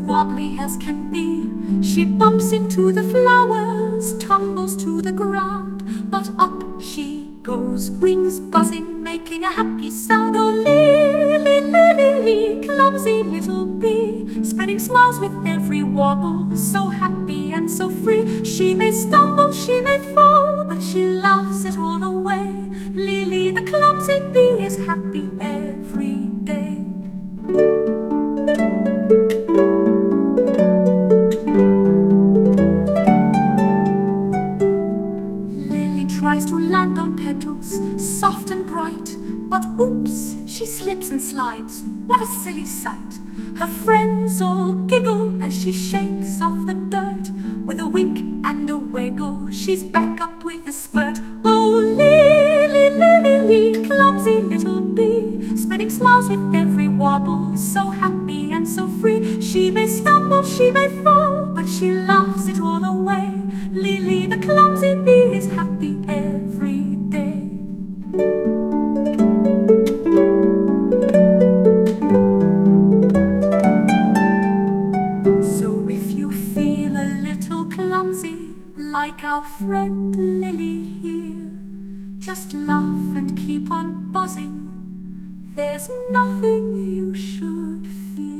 wobbly as can be. She bumps into the flowers, tumbles to the ground, but up she goes, wings buzzing, making a happy sound. Oh, Lily, Lily, clumsy little bee, spreading smiles with every wobble, so happy and so free. She may stumble, she may fall, but she laughs it all away. Lily, the clumsy bee, is happy every day. Lily tries to land on petals, soft and bright, but oops, she slips and slides. What a silly sight! Her friends all giggle as she shakes off the dirt. With a wink and a wiggle, she's back up with a spurt. Oh, Lily, Lily, clumsy little bee, spreading smiles with every wobble, so happy and so free. She may stumble, she may fall, but she laughs it all away. Lily, the clumsy bee, is happy every day. So if you feel a little clumsy, like our friend Lily here, just laugh and keep on buzzing. There's nothing you should fear.